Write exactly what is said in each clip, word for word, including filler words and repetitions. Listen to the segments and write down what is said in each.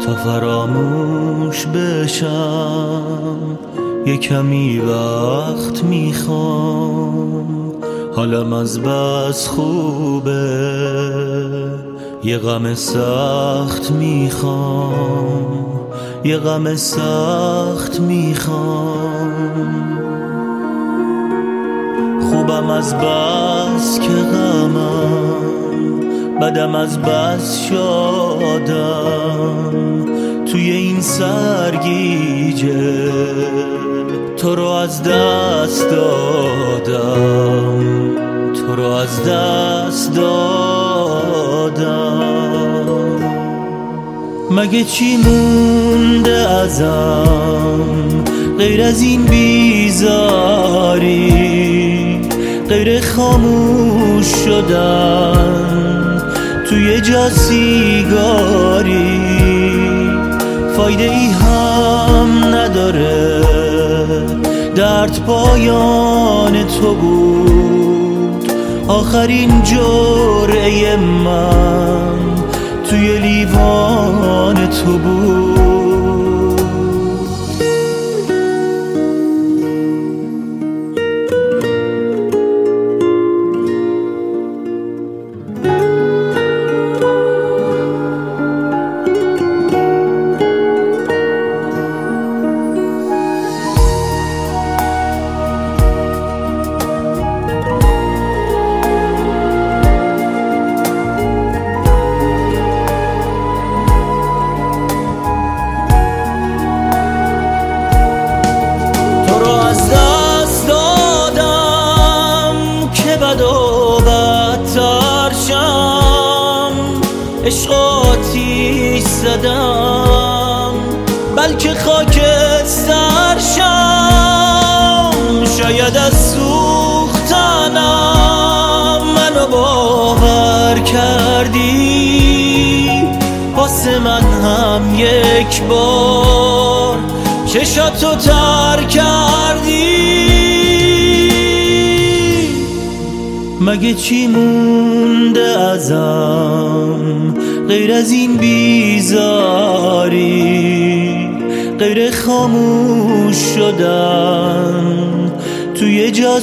تا فراموش بشم، یه کمی وقت میخوام. حالم از بس خوبه، یه غم سخت میخوام، یه غم سخت میخوام. خوبم از بس که غمم، بدم از بس شادم. توی این سرگیجه تو رو از دست دادم، تو رو از دست دادم. مگه چی مونده ازم غیر از این بیزاری، غیر خاموش شدن توی جا سیگاری؟ فایده ای هم نداره، درد پایان تو بود. آخرین جرعه من توی لیوان تو بود. بد و بدتر شم، عشق آتیش زدم، بلکه خاکستر شم. شاید از سوختنم منو باور کردی، واسه من هم یک بار چشاتو تر کردی. مگه چی مونده ازم غیر از این بیزاری، غیر خاموش شدن توی جا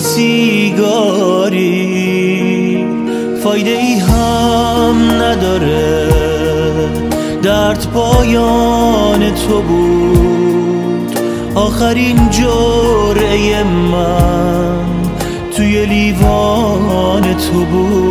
سیگاری؟ فایده ای هم نداره، درد پایان تو بود. آخرین جرعه من توی لیوان تو بود.